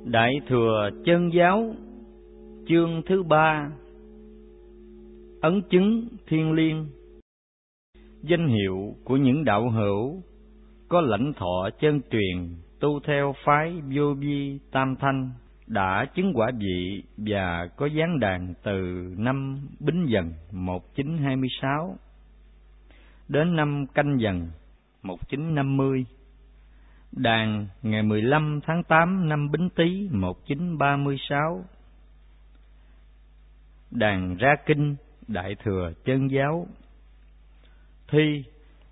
Đại Thừa Chân Giáo, chương thứ 3. Ấn chứng thiêng liêng. Danh hiệu của những đạo hữu có lãnh thọ chân truyền tu theo phái Vô Vi Tam Thanh đã chứng quả vị và có giáng đàn từ năm Bính Dần 1926 đến năm Canh Dần 1950. Đàn ngày 15 tháng 8 năm Bính Tý 1936. Đàn ra kinh Đại Thừa Chân Giáo. Thi: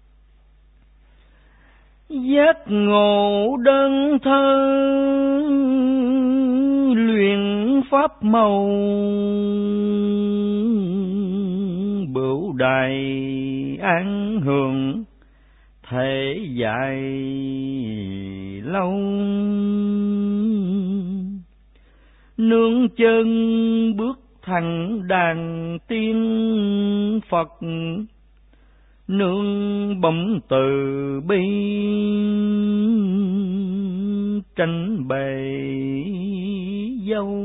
giác ngộ đơn thơ, luyện pháp màu, bửu đài an hưởng, thể dài lâu. Nương chân bước thẳng đàn tiên Phật, nương bóng từ bi tranh bề dâu.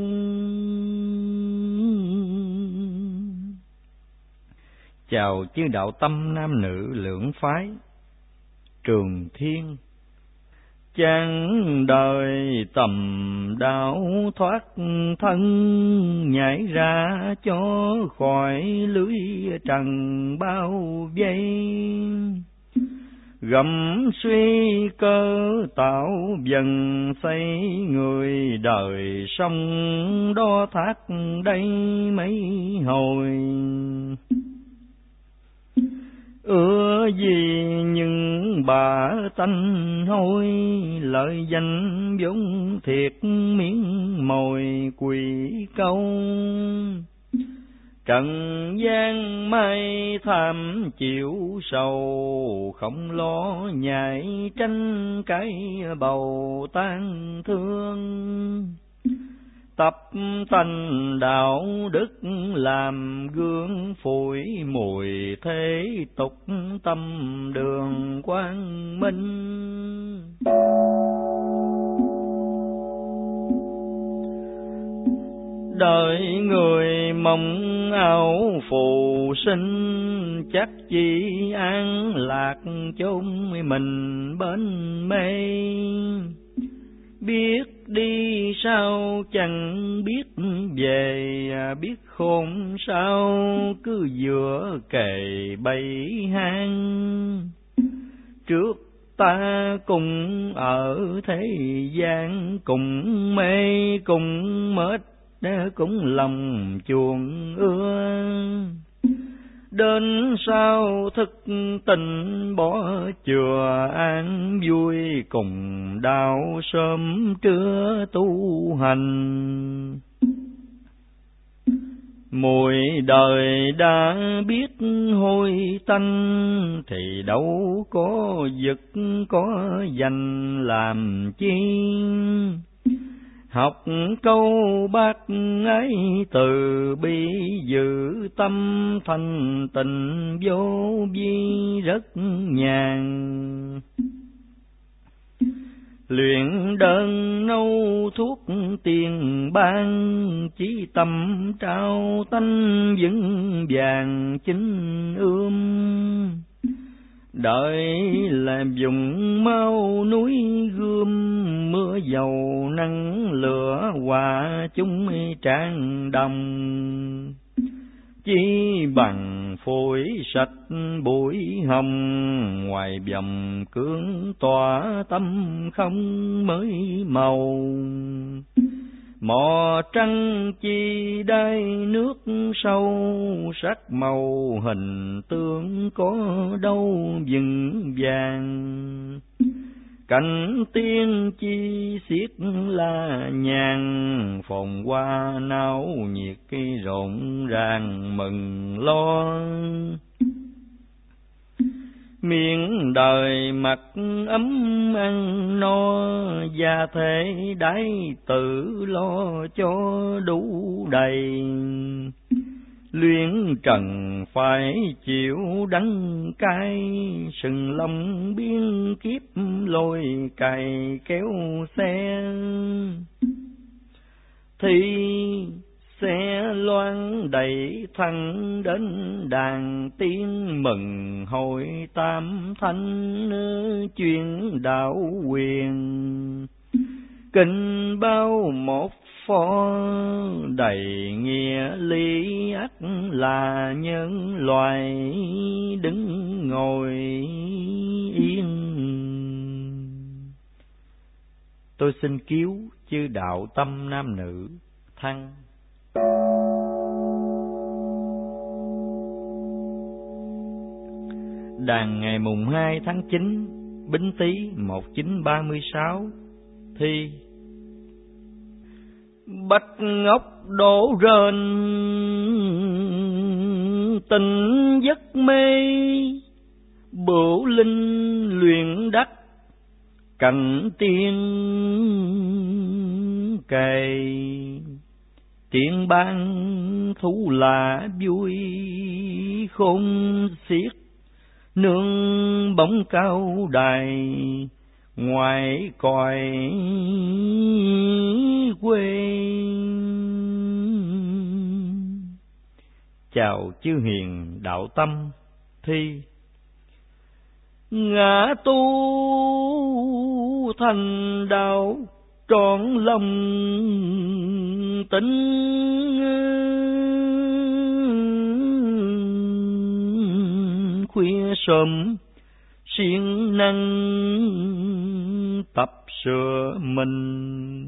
Chào chư đạo tâm nam nữ lưỡng phái. Trường Thiên: chàng đời tầm đạo thoát thân, nhảy ra cho khỏi lưới trần bao vây. Gầm suy cơ tạo dần xây, người đời sông đo thác đây mấy hồi. Ưa gì những bà tanh hôi, lợi danh vốn thiệt miếng mồi quỷ câu. Trần gian mai tham chịu sầu, không lo nhảy tranh cái bầu tan thương. Tập tành đạo đức làm gương, phủi mùi thế tục tâm đường quang minh. Đời người mong ảo phù sinh, chắc chi an lạc chốn mình bên mê. Biết đi sao chẳng biết về, biết khôn sao cứ giữa kề bẫy hang. Trước ta cùng ở thế gian, cùng mê cùng mệt, cũng lòng chuồng ưa. Đến sau thức tình bỏ chùa an vui, cùng đạo sớm trưa tu hành. Mùi đời đã biết hôi tanh, thì đâu có vực có danh làm chi. Học câu bác ấy từ bi, giữ tâm thanh tịnh vô vi rất nhàn. Luyện đơn nâu thuốc tiền ban, chí tâm trao tánh vững vàng chính ươm. Đợi làm dùng mau núi gươm, mưa dầu nắng lửa hòa chúng tràn đồng. Chỉ bằng phổi sạch bụi hồng, ngoài vòng cương tỏa tâm không mới màu. Mò trăng chi đai nước sâu, sắc màu hình tướng có đâu vững vàng. Cảnh tiên chi xiết la nhàn, phồn hoa náo nhiệt rộn ràng mừng lo. Miệng đời mặc ấm ăn no, gia thể đái tự lo cho đủ đầy. Luyện trần phải chịu đắng cay, sừng lông biên kiếp lôi cày kéo xe. thì sẽ loan đẩy thăng đến đàn tiên mừng hội tam thanh chuyên đạo quyền. Kinh bao một phó đầy nghĩa lý ắt là nhân loài đứng ngồi yên. Tôi xin cứu chư đạo tâm nam nữ thăng. Đàn ngày mùng 2 tháng 9 Bính Tý 1936 thi: Bạch ngọc đổ rền tình giấc mê, Bửu linh luyện đắc cảnh tiên cày. Tiện ban thú lạ vui khôn xiết, nương bóng cao đài ngoài còi quê. Chào chư hiền đạo tâm thi: Ngã tu thành đạo trọn lòng tính, khuya sớm siêng năng tập sửa mình.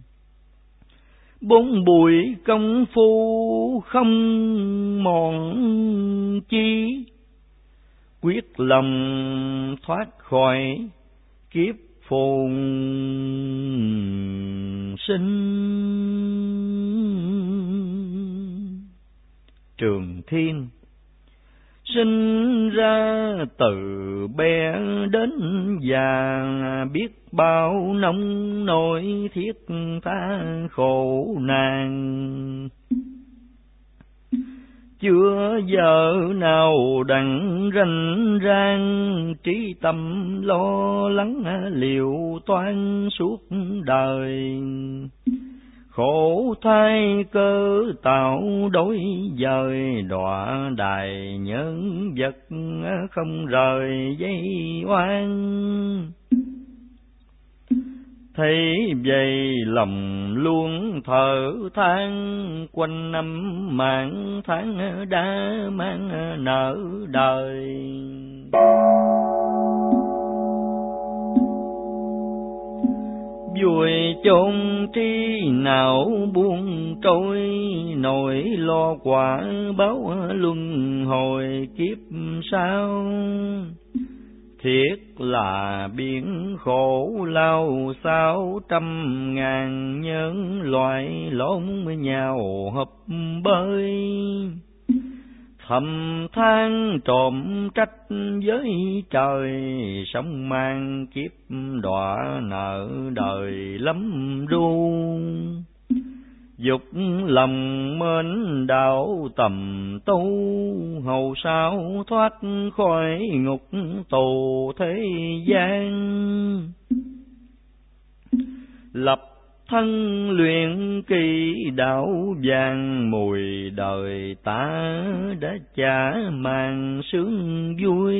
Bốn bụi công phu không mòn chi, quyết lòng thoát khỏi kiếp phồn sinh. Trường Thiên sinh ra từ bé đến già, biết bao nông nỗi thiết tha khổ nạn. Chưa giờ nào đặng rành rang, trí tâm lo lắng liều toan suốt đời. Khổ thai cơ tạo đối dời, đọa đài nhân vật không rời dây oan. Thấy vậy lòng luôn thở than, quanh năm mạng tháng đã mang nợ đời. Vui chôn tri nào buông trôi, nỗi lo quả báo luân hồi kiếp sau. Thiết là biển khổ lao sao, trăm ngàn nhân loại lộn nhau hợp bơi. Thầm than trộm trách với trời, sống mang kiếp đọa nợ đời lắm ru. Dục lòng mến đạo tầm tu, hầu sao thoát khỏi ngục tù thế gian. Lập thân luyện kỳ đạo vàng, mùi đời ta đã trả màn sướng vui.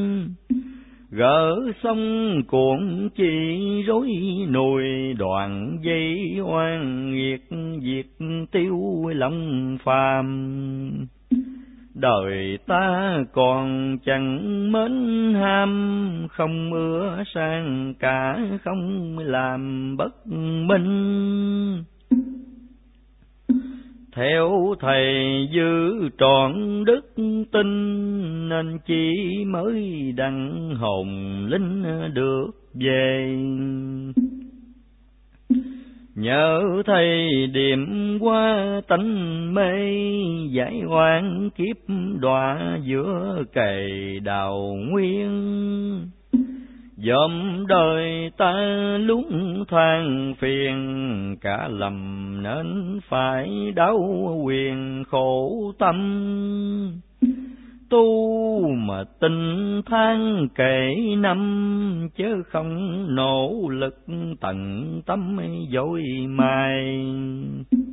Gỡ sông cuộn chỉ rối nùi, đoạn dây oan nghiệt diệt tiêu lòng phàm. Đời ta còn chẳng mến ham, không mưa sang cả không làm bất minh. Theo thầy giữ trọn đức tin, nên chỉ mới đặng hồn linh được về. Nhớ thầy điểm qua tánh mê, giải oan kiếp đọa giữa cày đào nguyên. Dòm đời ta lúng than phiền, cả lầm nên phải đau quyền khổ tâm. Tu mà tình than kể năm, chớ không nỗ lực tận tâm dối mai.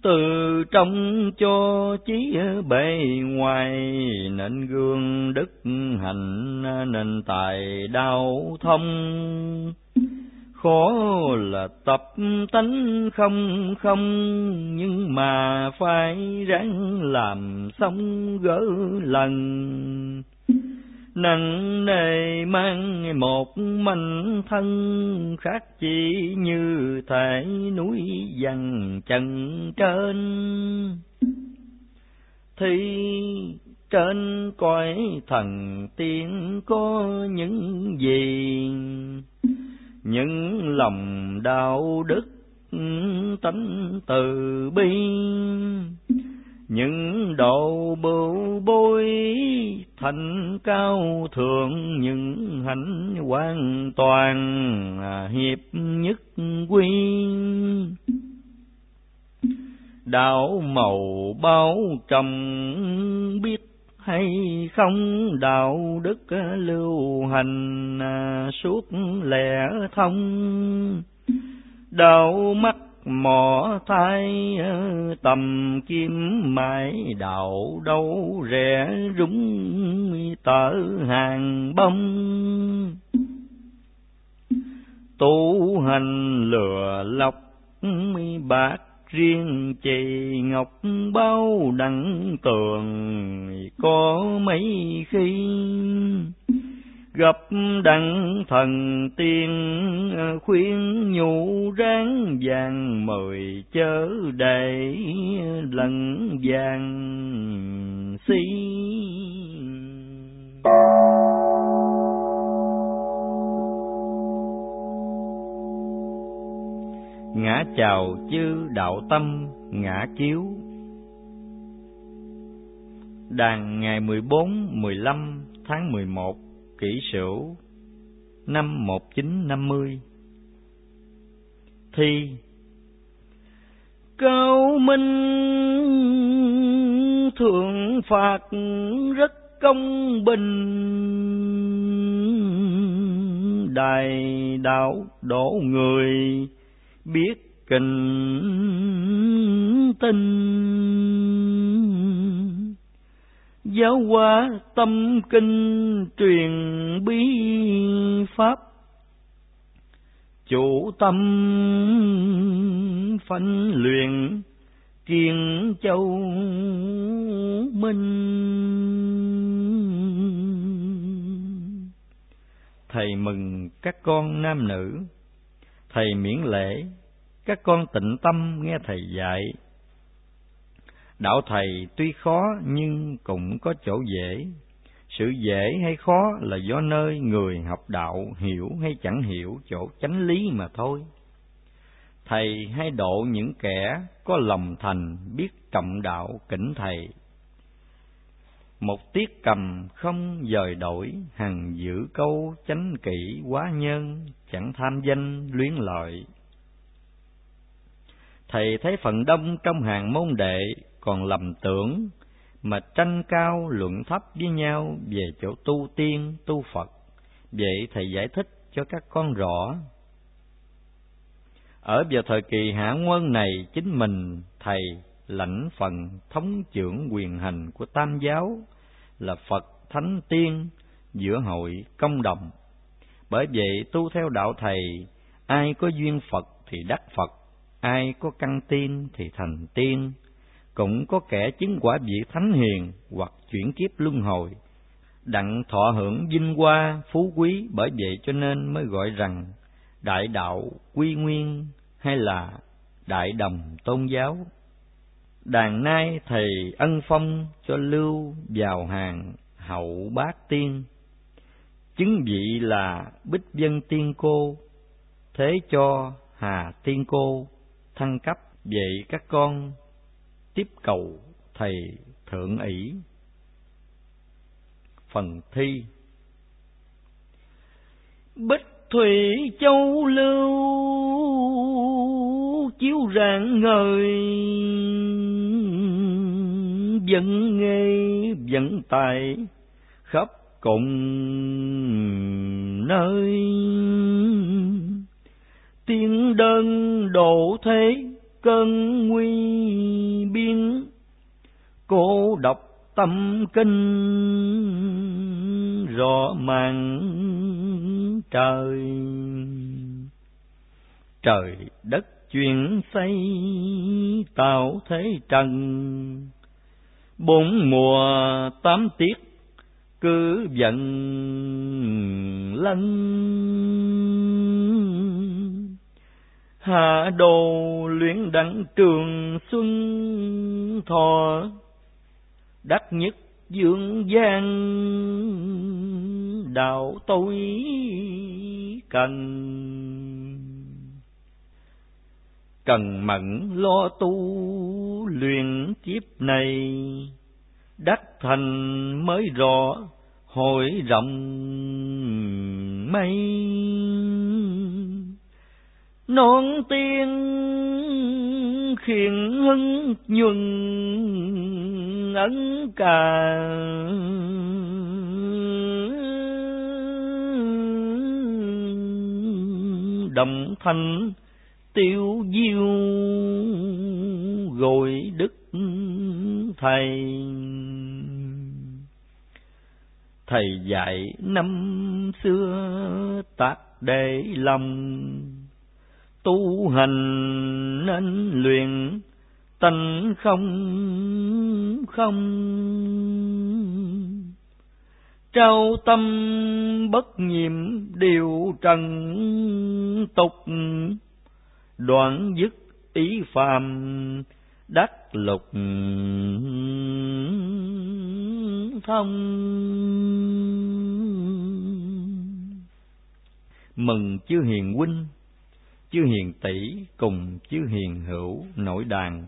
từ trong cho chí bề ngoài, nên gương đức hạnh nên tài đạo thông. Khó là tập tánh không không, nhưng mà phải ráng làm xong gỡ lần. Nặng nề mang một mảnh thân, khác chỉ như thể núi dằn chân trên. Thì trên cõi thần tiên có những gì, những lòng đạo đức tánh từ bi, những độ bưu bối thành cao thượng, những hạnh hoàn toàn hiệp nhất quy. Đạo màu bao trồng biết hay không, đạo đức lưu hành suốt lẽ thông. Đạo mắt mỏ thai tầm kim mãi, đạo đâu rẻ rúng tở hàng bông. Tu hành lừa lọc bạc riêng chì ngọc, bao đặng tường có mấy khi. Gặp đặng thần tiên khuyên nhủ, ráng vàng mời chớ để lần vàng si. Ngã chào chư đạo tâm ngã chiếu. Đàn ngày 14-15 tháng 11 Kỷ Sửu năm 1950. Thi: Cao minh thượng phạt rất công bình, đài đạo độ người biết kính tinh. Giáo hóa tâm kinh truyền bí pháp, chủ tâm phanh luyện kiên châu minh. Thầy mừng các con nam nữ, thầy miễn lễ, các con tịnh tâm nghe thầy dạy. Đạo thầy tuy khó nhưng cũng có chỗ dễ. Sự dễ hay khó là do nơi người học đạo hiểu hay chẳng hiểu chỗ chánh lý mà thôi. Thầy hay độ những kẻ có lòng thành, biết trọng đạo kính thầy. Một tiết cầm không dời đổi, hằng giữ câu chánh kỷ quá nhân, chẳng tham danh luyến lợi. Thầy thấy phần đông trong hàng môn đệ còn lầm tưởng mà tranh cao luận thấp với nhau về chỗ tu tiên, tu Phật. Vậy thầy giải thích cho các con rõ. Ở vào thời kỳ hạ nguyên này, chính mình thầy lãnh phần thống trưởng quyền hành của tam giáo là Phật Thánh Tiên giữa hội công đồng. Bởi vậy tu theo đạo thầy, ai có duyên Phật thì đắc Phật, ai có căn tiên thì thành tiên. Cũng có kẻ chứng quả vị thánh hiền hoặc chuyển kiếp luân hồi, đặng thọ hưởng vinh hoa phú quý. Bởi vậy cho nên mới gọi rằng đại đạo quy nguyên hay là đại đồng tôn giáo. Đàn nay thầy ân phong cho lưu vào hàng hậu bát tiên, chứng vị là Bích Vân Tiên Cô, thế cho Hà Tiên Cô thăng cấp. Vậy các con tiếp cầu thầy thượng ỷ. Phần thi: Bích Thủy Châu lưu chiếu rạng ngời, vẫn nghe vẫn tài khắp cùng nơi. Tiên đơn độ thế cơn nguy biên, cô độc tâm kinh rõ màn trời. Trời đất chuyển xây tạo thế trần, bốn mùa tám tiết cứ dần lân. Hạ đồ luyện đặng trường xuân thọ, đắc nhất dương gian đạo tôi cần. Cần mẫn lo tu luyện kiếp này, đắc thành mới rõ hội rộng mây. Non tiên khiển hưng nhuần ấn cà, đồng thanh tiêu diêu gọi đức thầy. Thầy dạy năm xưa tác để lòng, tu hành nên luyện tánh không không. Trao tâm bất nhiệm điều trần tục, đoạn dứt ý phàm đắc lục thông. Mừng chư hiền huynh, chư hiền tỷ cùng chư hiền hữu nội đàn.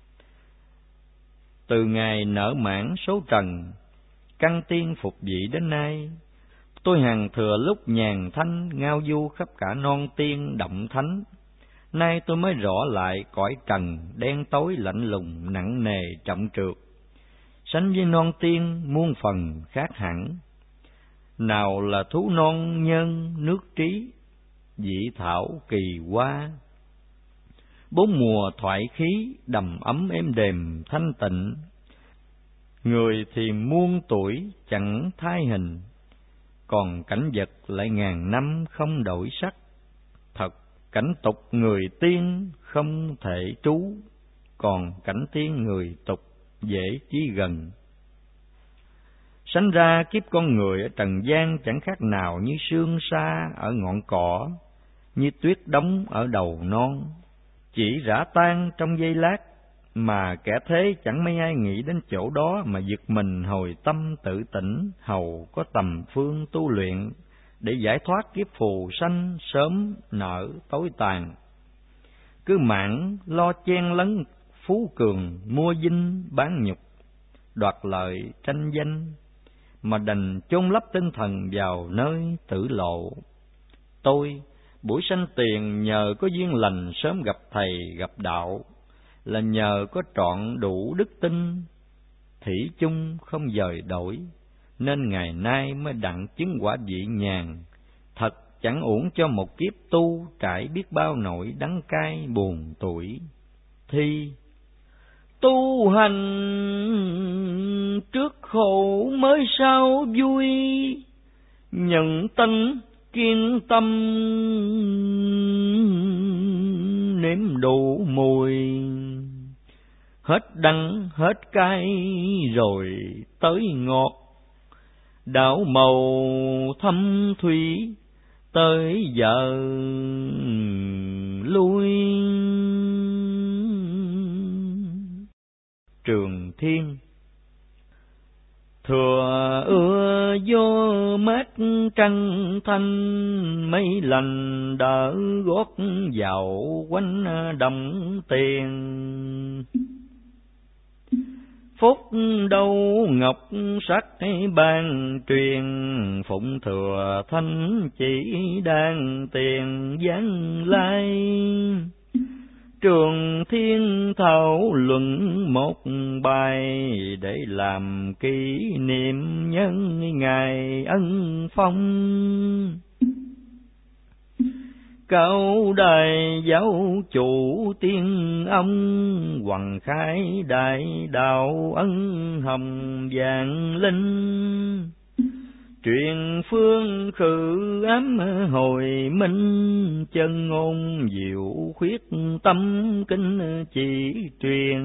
Từ ngày nở mãn số trần, căn tiên phục vị đến nay, tôi hằng thừa lúc nhàn thanh ngao du khắp cả non tiên động thánh. Nay tôi mới rõ lại cõi trần đen tối lạnh lùng nặng nề trọng trược, sánh với non tiên muôn phần khác hẳn. Nào là thú non nhân nước trí, dị thảo kỳ hoa, bốn mùa thoại khí đầm ấm êm đềm thanh tịnh. Người thì muôn tuổi chẳng thay hình, còn cảnh vật lại ngàn năm không đổi sắc. Thật cảnh tục người tiên không thể trú, còn cảnh tiên người tục dễ chí gần. Sánh ra kiếp con người ở trần gian chẳng khác nào như sương sa ở ngọn cỏ, như tuyết đóng ở đầu non, chỉ rã tan trong giây lát. Mà kẻ thế chẳng mấy ai nghĩ đến chỗ đó mà giật mình hồi tâm tự tỉnh, hầu có tầm phương tu luyện để giải thoát kiếp phù sanh sớm nợ tối tàn. Cứ mãn lo chen lấn phú cường, mua dinh bán nhục, đoạt lợi tranh danh, mà đành chôn lấp tinh thần vào nơi tử lộ. Tôi buổi sanh tiền nhờ có duyên lành sớm gặp thầy gặp đạo, là nhờ có trọn đủ đức tin, thủy chung không dời đổi, nên ngày nay mới đặng chứng quả vị nhàn. Thật chẳng uổng cho một kiếp tu trải biết bao nỗi đắng cay buồn tuổi. Thi tu hành trước khổ mới sao vui, nhận tánh kiên tâm nếm đủ mùi. Hết đắng hết cay rồi tới ngọt, đảo màu thâm thủy tới giờ lui. Trường Thiên thừa ưa gió mát trăng thanh, mấy lành đỡ gót dạo quanh đồng tiền. Phúc đâu ngọc sắc ban truyền, phụng thừa thanh chỉ đang tiền giáng lai. Trường Thiên thảo luận một bài, để làm kỷ niệm nhân ngày ân phong. Cao đài giáo chủ tiên ông, Hoằng khai đại đạo ân hồng vạn linh. Truyền phương khử ám hồi minh, chân ngôn diệu khuyết tâm kinh chỉ truyền.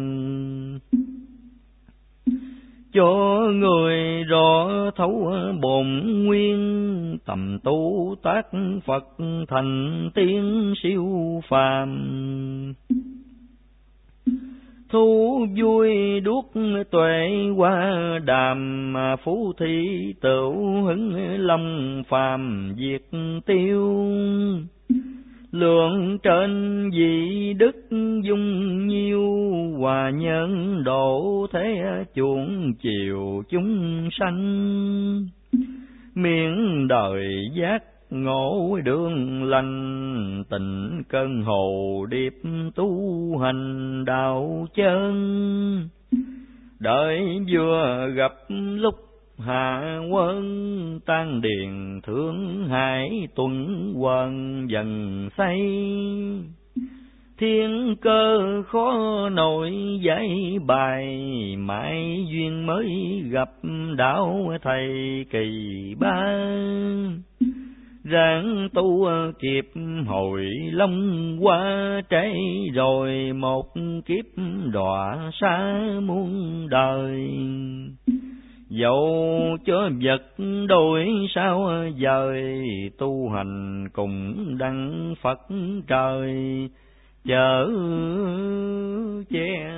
Cho người rõ thấu bổn nguyên, tầm tu tác Phật thành tiên siêu phàm. Thu vui đuốc tuệ qua đàm, phú thị tửu hứng long phàm diệt tiêu. Lượng trên vị đức dung nhiêu, hòa nhân độ thế chuộng chiều chúng sanh. Miệng đời giác ngộ đường lành, tình cơn hồ điệp tu hành đạo chân. Đợi vừa gặp lúc hạ quân, tan điền thương hải tuần quần dần xây. Thiên cơ khó nổi giải bài, mãi duyên mới gặp đạo thầy kỳ ba. Ráng tu kịp hồi long qua, trái rồi một kiếp đọa xa muôn đời. Dẫu cho vật đổi sao dời, tu hành cùng đặng Phật trời chở che.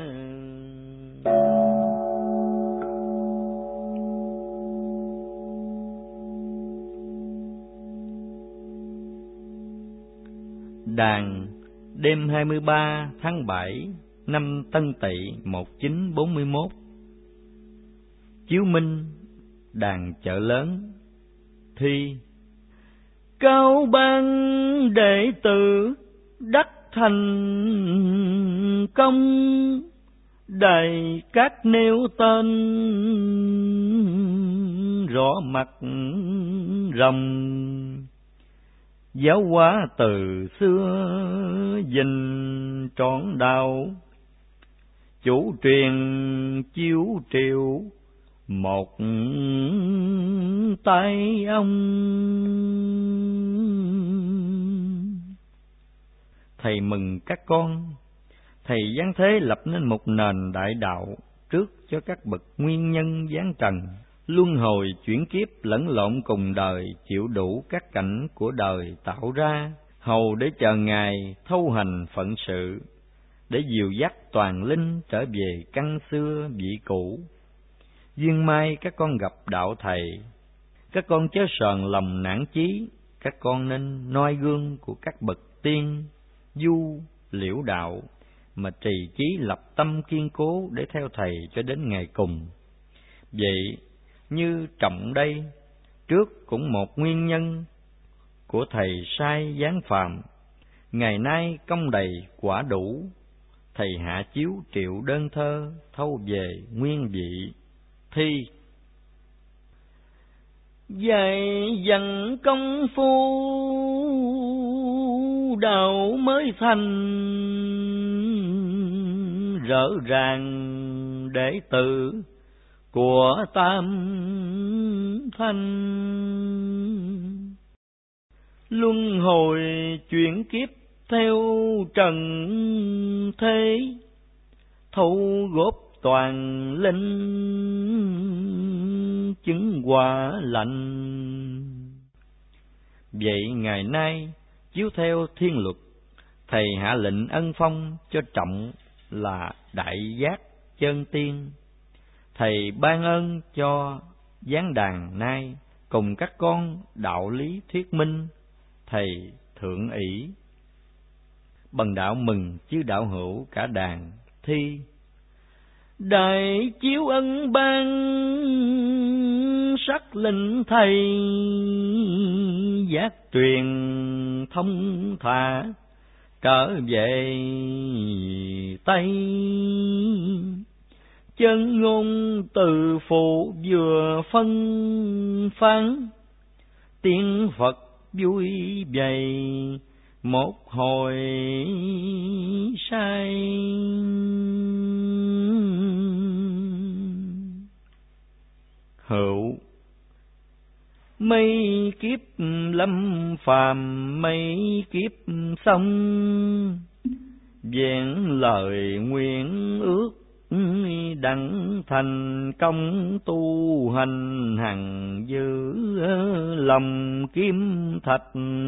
Đàn đêm 23 tháng 7 năm Tân Tỵ 1941. Chiếu Minh, đàn Chợ Lớn. Thi: Cao ban đệ tử đắc thành công, đầy các nêu tên rõ mặt rồng. Giáo hóa từ xưa dình trọn đạo, chủ truyền chiếu triệu một tay ông. Thầy mừng các con, thầy giáng thế lập nên một nền đại đạo trước cho các bậc nguyên nhân giáng trần, luân hồi chuyển kiếp lẫn lộn cùng đời, chịu đủ các cảnh của đời tạo ra, hầu để chờ Ngài thâu hành phận sự, để dìu dắt toàn linh trở về căn xưa vị cũ. Duyên mai các con gặp đạo thầy, các con chớ sờn lòng nản chí, các con nên noi gương của các bậc tiên du liễu đạo, mà trì chí lập tâm kiên cố để theo thầy cho đến ngày cùng. Vậy như trọng đây, trước cũng một nguyên nhân của thầy sai giáng phàm, ngày nay công đầy quả đủ, thầy hạ chiếu triệu đơn thơ thâu về nguyên vị. Thi: dạy dần công phu đạo mới thành, rỡ ràng đệ tử của Tam Thanh. Luân hồi chuyển kiếp theo trần thế, thâu góp toàn linh chứng quả lành. Vậy ngày nay chiếu theo thiên luật, thầy hạ lệnh ân phong cho trọng là đại giác chân tiên. Thầy ban ơn cho giáng đàn nay, cùng các con đạo lý thuyết minh, thầy thượng ỷ. Bần đạo mừng chư đạo hữu cả đàn. Thi: đại chiếu ân ban sắc lệnh thầy, giác truyền thông thả trở về Tây. Chân ngôn từ phụ vừa phân phán, tiếng Phật vui vầy một hồi say. Hữu mấy kiếp lâm phàm, mấy kiếp xong, vẹn lời nguyện ước đặng thành công tu hành, hằng giữ lòng kim thạch.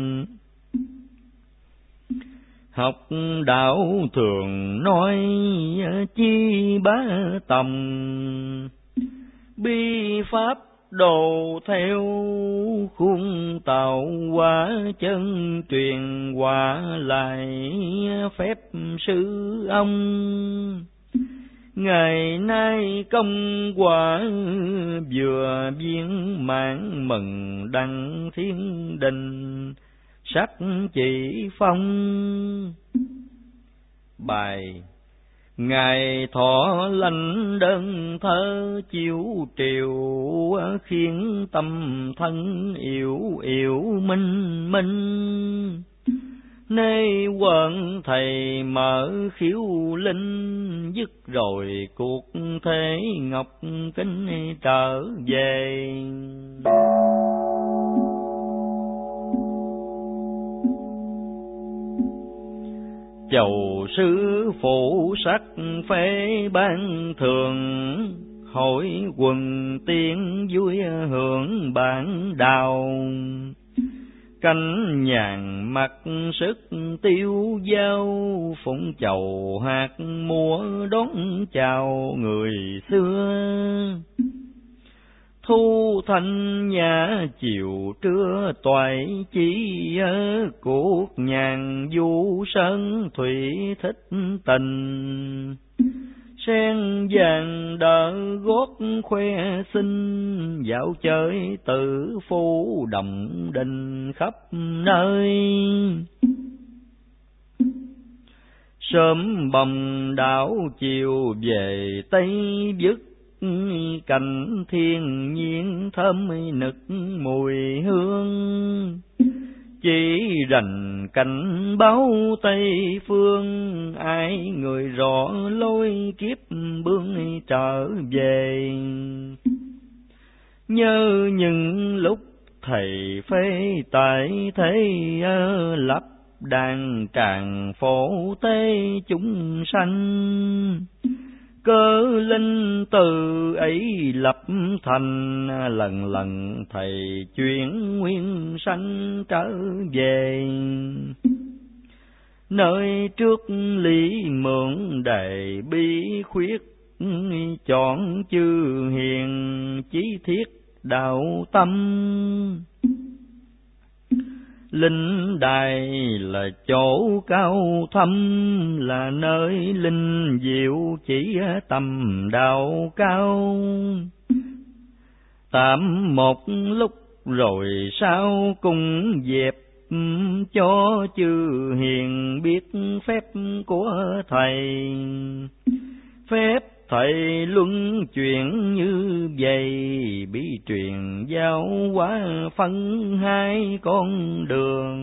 Học đạo thường nói chi bá tòng, bi pháp đồ theo khuôn tạo hóa, chân truyền quả lại phép sư ông. Ngày nay công quả vừa viên mãn, mừng đăng thiên đình sắc chỉ phong. Bài Ngài thọ lãnh đơn thơ chiếu triều, khiến tâm thân yếu yếu minh minh. Nay quận thầy mở khiếu linh, dứt rồi cuộc thế ngọc kính trở về. Chầu sư phụ sắc phế ban thường, hội quần tiên vui hưởng bản đào. Cánh nhàn mặc sức tiêu dao, phụng chầu hát múa đón chào người xưa. Thu thanh nhã chiều trưa toại chỉ, cuộc nhàn du sơn thủy thích tình. Sen vàng đỡ gót khoe xinh, dạo chơi tử phu đồng đình khắp nơi. Sớm bồng đảo chiều về tây vứt, cảnh thiên nhiên thơm nực mùi hương. Chỉ rành cảnh báo Tây phương, ai người rõ lối kiếp bươn trở về. Nhớ những lúc thầy phế tại thế, lập đàn tràng phổ tế chúng sanh. Cơ linh từ ấy lập thành, lần lần thầy chuyển nguyên sanh trở về. Nơi trước lý mượn đầy bi khuyết, chọn chư hiền chí thiết đạo tâm. Linh đài là chỗ cao thâm, là nơi linh diệu chỉ tầm đạo cao. Tạm một lúc rồi sau cùng dẹp, cho chư hiền biết phép của thầy. Phép thầy luân chuyển như vậy, bí truyền giáo hóa phân hai con đường.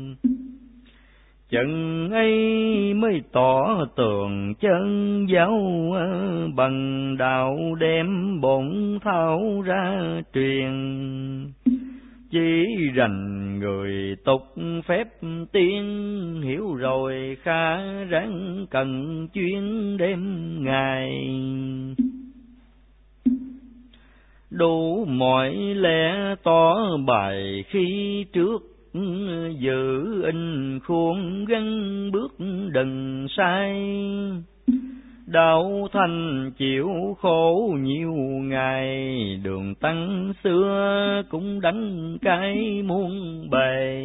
Chừng ấy mới tỏ tường chân giáo, bằng đạo đem bổn thao ra truyền. Chỉ rành người tục phép tiên, hiểu rồi khá ráng cần chuyên đêm ngày. Đủ mọi lẽ tỏ bài khi trước, giữ in khuôn gắn bước đừng sai. Đạo thành chịu khổ nhiều ngày, đường tăng xưa cũng đánh cái muôn bề.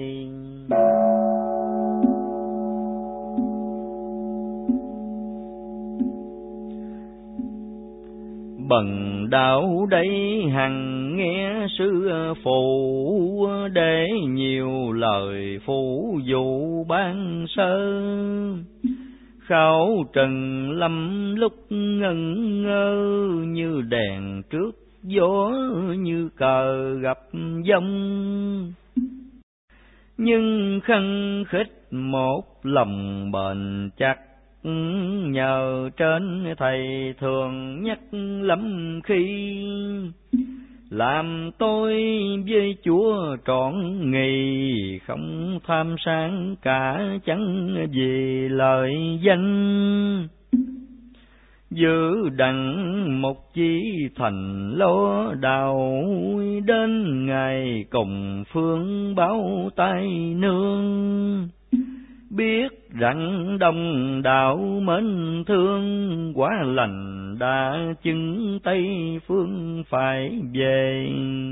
Bần đạo đây hằng nghe sư phụ, để nhiều lời phụ dụ ban sơ. Khảo trần lâm lúc ngẩn ngơ, như đèn trước gió, như cờ gặp giông. nhưng khăng khít một lòng bền chắc. Nhờ trên thầy thường nhắc lắm khi, làm tôi với Chúa trọn nghị, không tham sáng cả chẳng vì lời danh. Giữ đặng một chí thành lo đào, đến ngày cùng phương báo tay nương. Biết rằng đồng đạo mến thương, quả lành đã chứng Tây phương phải về.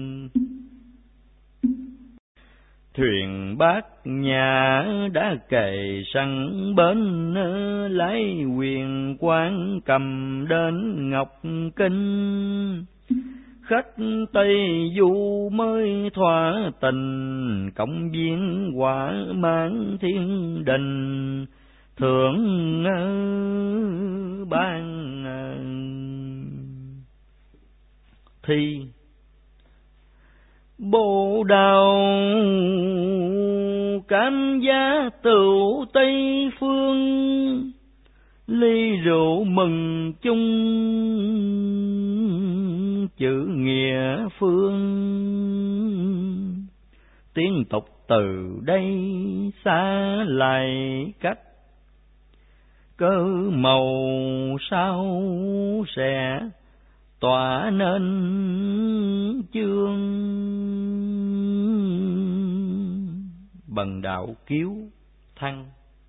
Thuyền bát nhã đã kề sẵn bến, lái quyền quan cầm đến Ngọc Kinh. Khách Tây Du mới thỏa tình, công viên quả mãn thiên đình. Thượng ban thi Bồ Đào cam giá tựu Tây phương, ly rượu mừng chung chữ nghĩa phương. Tiếng tục từ đây xa lại cách, cơ màu sao sẽ tỏa nên chương. Bần đạo Kiếu Thăng.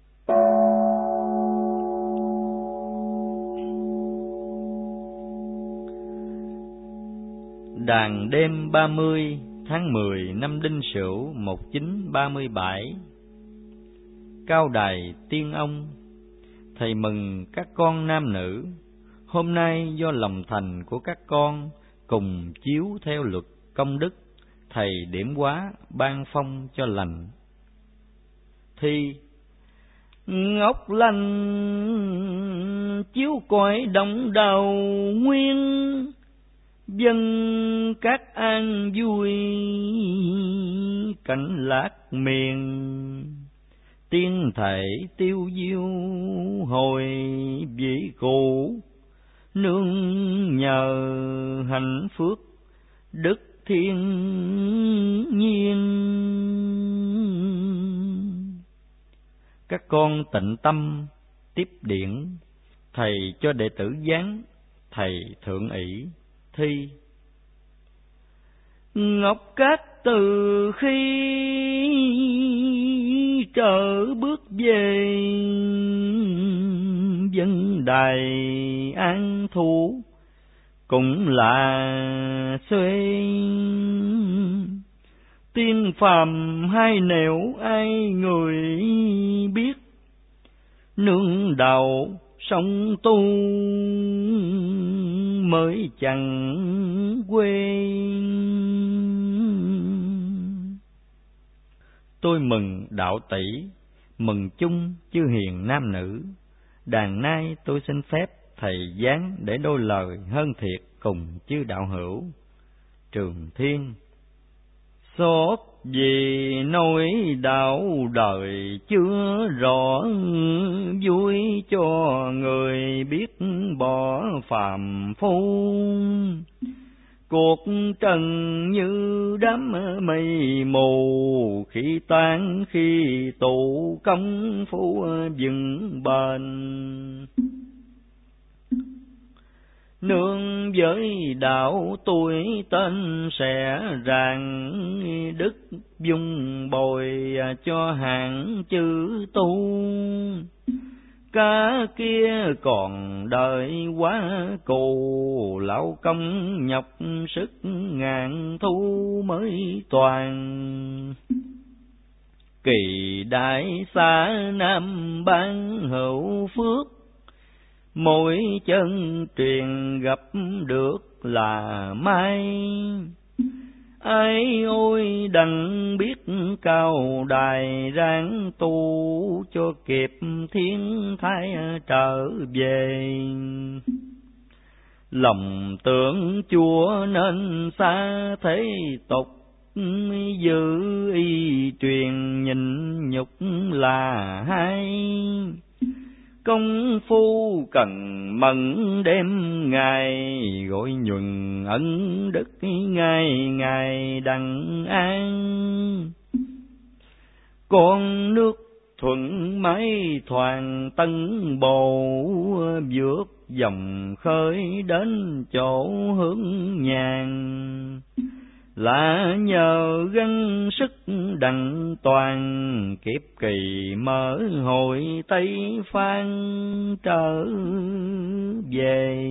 Đàn đêm 30 tháng 10 năm Đinh Sửu 1937. Cao đài tiên ông, thầy mừng các con nam nữ. Hôm nay do lòng thành của các con cùng chiếu theo luật công đức, thầy điểm hóa ban phong cho lành. Thi ngọc lành chiếu cõi đồng đầu nguyên, dân các an vui cảnh lạc miền. Tiên thể tiêu diêu hồi vị cũ, nương nhờ hạnh phước đức thiên nhiên. Các con tịnh tâm tiếp điển, thầy cho đệ tử giáng, thầy thượng ỷ. Thi ngọc cát từ khi trở bước về, dân đài an thủ cũng là xuê. Tiên phàm hai nẻo ai người biết, nương đạo sông tu mới chẳng quên. Tôi mừng đạo tỷ, mừng chung chư hiền nam nữ. Đàn nay tôi xin phép thầy giáng để đôi lời hơn thiệt cùng chư đạo hữu. Trường Thiên. Xót vì nỗi đạo đời chưa rõ, vui cho người biết bỏ phàm phu. Cuộc trần như đám mây mù, khi tan khi tụ công phu vững bền. Nương với đạo tuổi tên sẽ ràng, đức dung bồi cho hạng chữ tu. Cá kia còn đợi quá cù, lão công nhọc sức ngàn thu mới toàn. Kỳ đại xã Nam ban hữu phước, mỗi chân truyền gặp được là may. Ai ôi đặng biết cao đài ráng tu, cho kịp thiên thai trở về. Lòng tưởng Chúa nên xa thế tục, giữ y truyền nhịn nhục là hai. Công phu cần mẫn đêm ngày, gọi nhuần ân đức ngày ngày đặng an. Con nước thuận mái thoàn tân bồ, vượt dòng khơi đến chỗ hướng nhàn. Là nhờ gắng sức đặng toàn, kiếp kỳ mở hội Tây Phan trở về.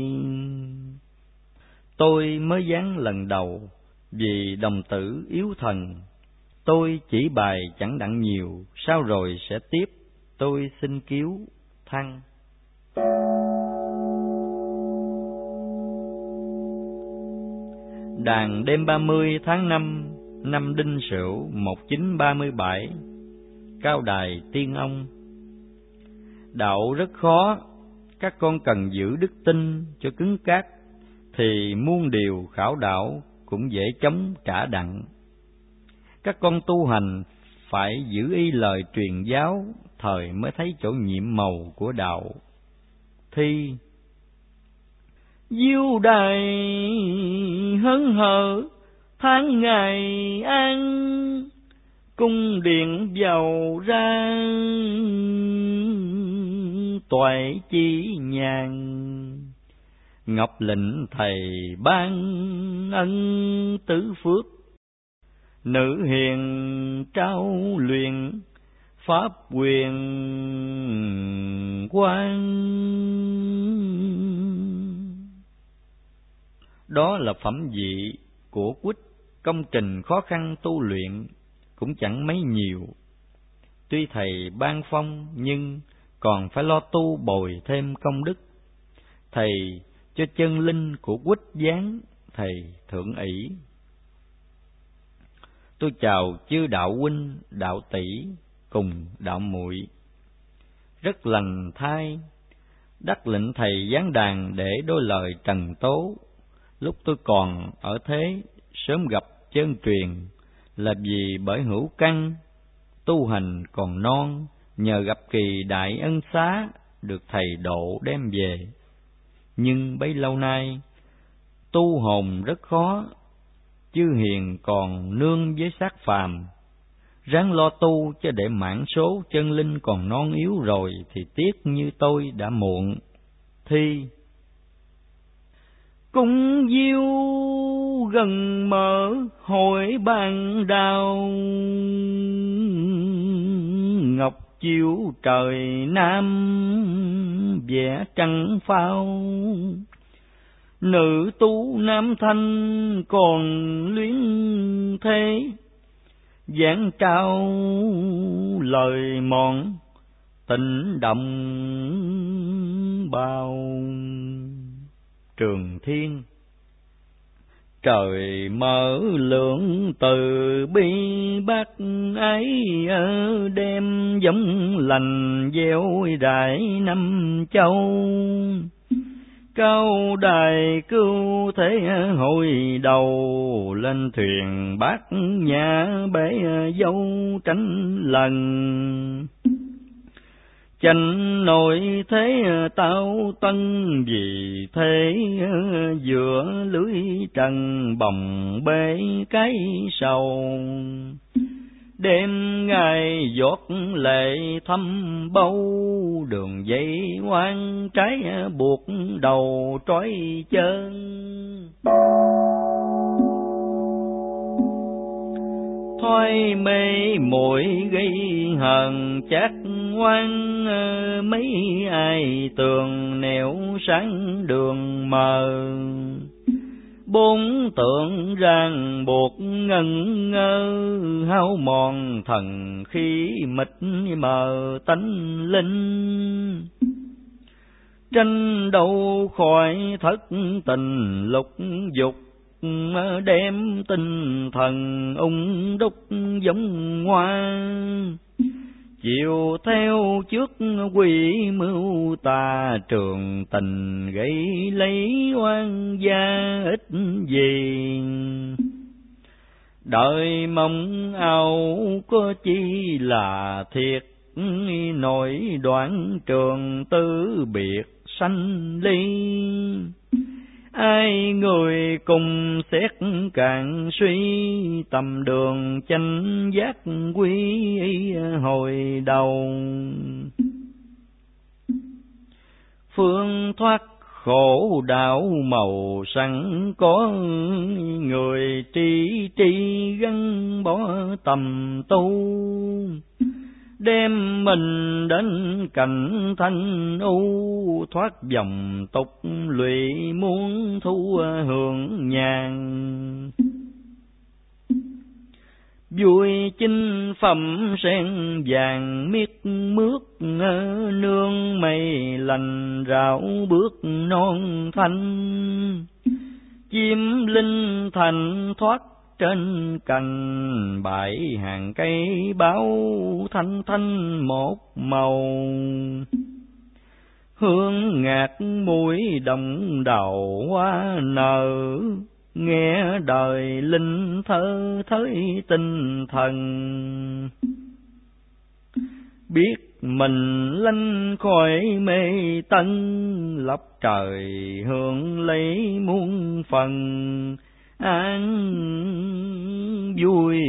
Tôi mới giáng lần đầu, vì đồng tử yếu thần. Tôi chỉ bài chẳng đặng nhiều, sau rồi sẽ tiếp. Tôi xin cứu thăng. Đàn đêm 30 tháng 5 năm Đinh Sửu 1937, Cao Đài Tiên Ông. Đạo rất khó, các con cần giữ đức tin cho cứng cáp, thì muôn điều khảo đạo cũng dễ chống trả đặng. Các con tu hành phải giữ y lời truyền giáo, thời mới thấy chỗ nhiệm màu của đạo. Thi diêu đài hớn hở tháng ngày an, cung điện giàu ra toại chi nhàn. Ngọc lệnh thầy ban ân tứ phước, nữ hiền trao luyện pháp quyền quan. Đó là phẩm vị của Quýt, công trình khó khăn tu luyện cũng chẳng mấy nhiều. Tuy thầy ban phong nhưng còn phải lo tu bồi thêm công đức. Thầy cho chân linh của Quýt giáng, thầy thượng ỷ. Tôi chào chư đạo huynh, đạo tỷ cùng đạo muội. Rất lành thai, đắc lệnh thầy giáng đàn để đôi lời trần tố. Lúc tôi còn ở thế, sớm gặp chân truyền, là vì bởi hữu căn, tu hành còn non, nhờ gặp kỳ đại ân xá, được thầy độ đem về. Nhưng bấy lâu nay, tu hồn rất khó, chư hiền còn nương với xác phàm. Ráng lo tu cho để mãn số chân linh còn non yếu rồi, thì tiếc như tôi đã muộn. Thi cung diêu gần mở hội bàn đào, ngọc chiếu trời nam vẽ trăng phao. Nữ tú nam thanh còn luyến thế, giảng trao lời mòn tình động bao. Trường Thiên trời mở lượng từ bi bác ấy, đem giống lành gieo rải năm châu. Cao đài cưu thế hồi đầu, lên thuyền bát nhà bể dâu tránh lần. Chanh nổi thế tao tân, vì thế giữa lưới trần bồng bê cái sầu. Đêm ngày giọt lệ thăm bâu, đường dây oan trái buộc đầu trói chân. Thôi mê muội gây hờn chát ngoan, mấy ai tường nẻo sáng đường mờ. Bốn tượng ràng buộc ngẩn ngơ, hao mòn thần khí mịt mờ tánh linh. Tranh đâu khỏi thất tình lục dục, đem tinh thần ung đúc giống hoa. Chiều theo trước quỷ mưu tà, trường tình gây lấy oan gia ít gì. Đời mong ảo có chi là thiệt, nỗi đoạn trường tư biệt sanh ly. Ai người cùng xét càng suy, tầm đường chánh giác quy hồi đầu. Phương thoát khổ đạo màu sẵn có, người tri tri gắn bó tầm tu. Đem mình đến cảnh thanh u, thoát dòng tục lụy muốn thu hưởng nhàn. Vui chinh phẩm sen vàng miết mướt, nương mây lành rạo bước non thanh. Chim linh thành thoát trên cành, bãi hàng cây báo thanh thanh một màu. Hương ngạt mũi đồng đầu hoa nở, nghe đời linh thơ thới tinh thần. Biết mình lanh khỏi mê tân, lấp trời hưởng lấy muôn phần an vui.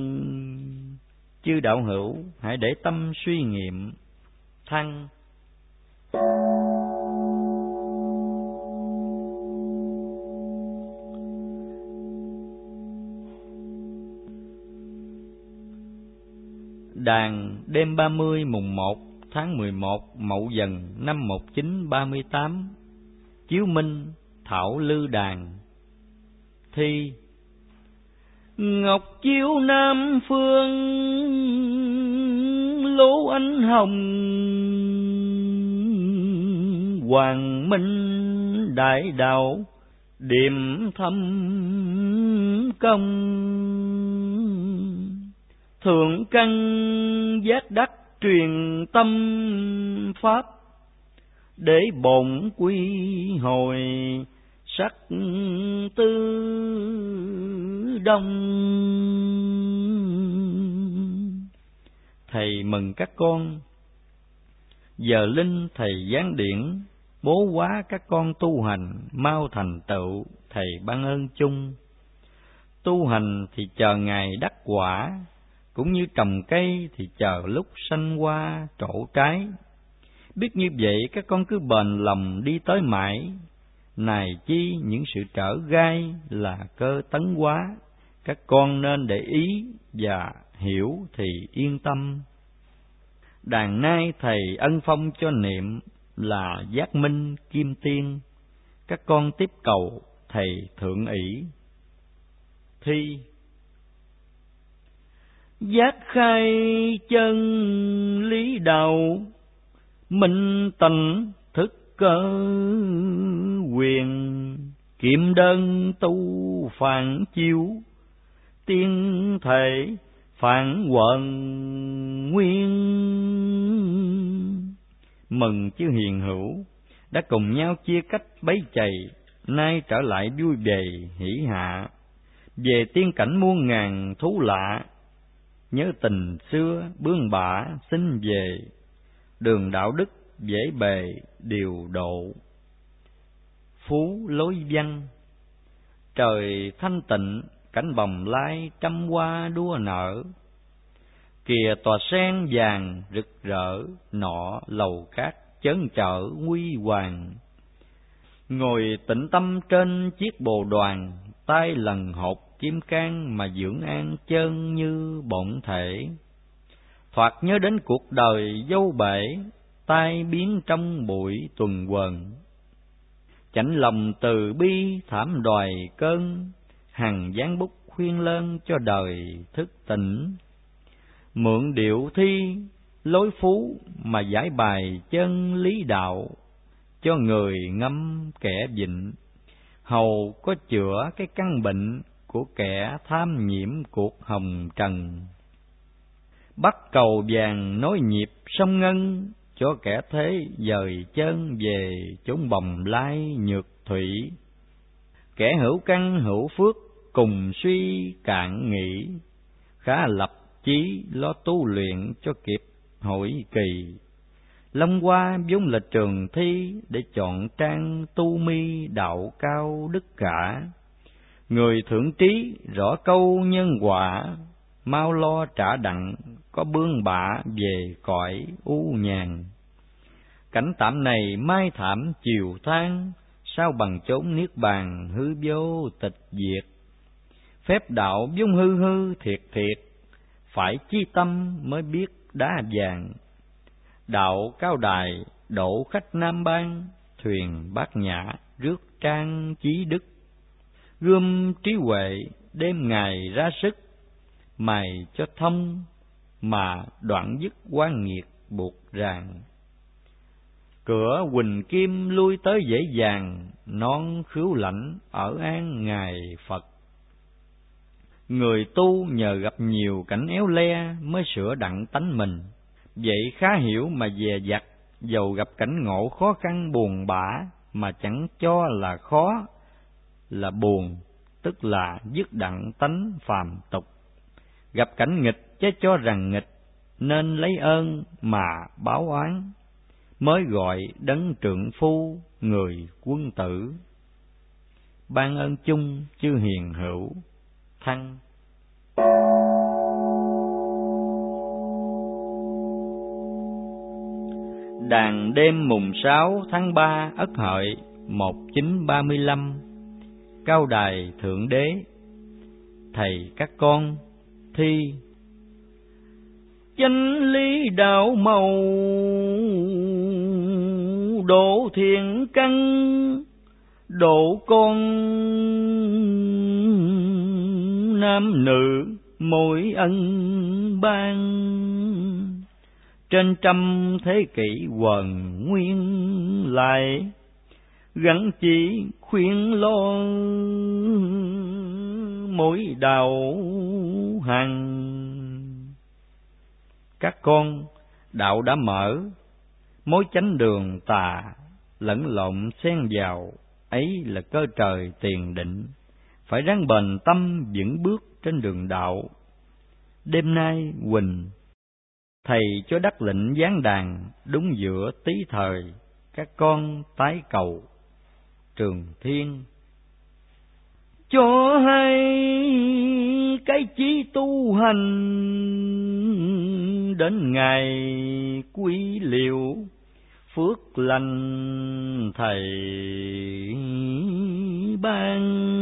Chư đạo hữu hãy để tâm suy nghiệm thăng. Đàn đêm 30 mùng 1 tháng 11 Mậu Dần năm 1938. Chiếu minh Thảo Lư Đàn. Thi: ngọc chiếu Nam Phương, lố ánh hồng. Hoàng minh đại đạo, điểm thâm công. Thượng căn giác đắc truyền tâm pháp, để bổn quy hồi sắc tư đông. Thầy mừng các con. Giờ linh thầy giáng điển, bố hóa các con tu hành mau thành tựu thầy ban ơn chung. Tu hành thì chờ ngày đắc quả, cũng như trồng cây thì chờ lúc sanh hoa trổ trái. Biết như vậy các con cứ bền lòng đi tới mãi. Này chi những sự trở gai là cơ tấn hóa, các con nên để ý và hiểu thì yên tâm. Đàn nay thầy ân phong cho niệm là giác minh kim tiên, các con tiếp cầu thầy thượng ỷ. Thi: giác khai chân lý đạo, minh tịnh thức cơ quyền. Kiệm đơn tu phản chiếu, tiên thể phản quần nguyên. Mừng chư hiền hữu đã cùng nhau chia cách bấy chày, nay trở lại vui bề hỷ hạ. Về tiên cảnh muôn ngàn thú lạ, nhớ tình xưa bươn bả xin về. Đường đạo đức dễ bề điều độ, phú lối văn. Trời thanh tịnh cảnh bồng lai, trăm hoa đua nở. Kìa tòa sen vàng rực rỡ, nọ lầu cát chớn chở huy hoàng. Ngồi tĩnh tâm trên chiếc bồ đoàn, tay lần hột kim cang mà dưỡng an chân như bổn thể. Thoạt nhớ đến cuộc đời dâu bể, tai biến trong bụi tuần quần. Chạnh lòng từ bi thảm đoài cơn, hằng giáng bút khuyên lơn cho đời thức tỉnh. Mượn điệu thi lối phú mà giải bài chân lý đạo, cho người ngâm kẻ vịnh, hầu có chữa cái căn bệnh của kẻ tham nhiễm cuộc hồng trần. Bắt cầu vàng nối nhịp sông ngân, cho kẻ thế dời chân về chốn bồng lai nhược thủy. Kẻ hữu căn hữu phước cùng suy cạn nghĩ, khá lập chí lo tu luyện cho kịp hội kỳ. Long Hoa vốn là trường thi để chọn trang tu mi đạo cao đức cả. Người thượng trí rõ câu nhân quả, mau lo trả đặng có bươn bả về cõi u nhàn. Cảnh tạm này mai thảm chiều than, sao bằng chốn niết bàn hư vô tịch diệt. Phép đạo vốn hư hư thiệt thiệt, phải chi tâm mới biết đá vàng. Đạo cao đài độ khách Nam Bang, thuyền Bát Nhã rước trang chí đức. Gươm trí huệ đêm ngày ra sức, mày cho thông mà đoạn dứt quan nghiệt buộc ràng. Cửa Huỳnh Kim lui tới dễ dàng, non khứu lãnh ở an ngài Phật. Người tu nhờ gặp nhiều cảnh éo le mới sửa đặng tánh mình, vậy khá hiểu mà dè dặt, dầu gặp cảnh ngộ khó khăn buồn bã mà chẳng cho là khó là buồn, tức là dứt đặng tánh phàm tục. Gặp cảnh nghịch chứ cho rằng nghịch, nên lấy ơn mà báo oán, mới gọi đấng trượng phu người quân tử. Ban ơn chung chư hiền hữu. Thăng. Đàn đêm mùng 6 tháng 3 Ất Hợi 1935, Cao Đài Thượng Đế. Thầy các con thi. Chánh lý đạo màu độ thiện căn, độ con nam nữ mỗi ân ban. Trên trăm thế kỷ quần nguyên lại, gắn chỉ khuyên lo mỗi đạo hằng. Các con, đạo đã mở, mối chánh đường tà lẫn lộn xen vào, ấy là cơ trời tiền định, phải ráng bền tâm vững bước trên đường đạo. Đêm nay Huỳnh thầy cho đắc lệnh giáng đàn đúng giữa tí thời, các con tái cầu Trường Thiên. Cho hay cái chí tu hành đến ngày quý liệu, phước lành thầy ban.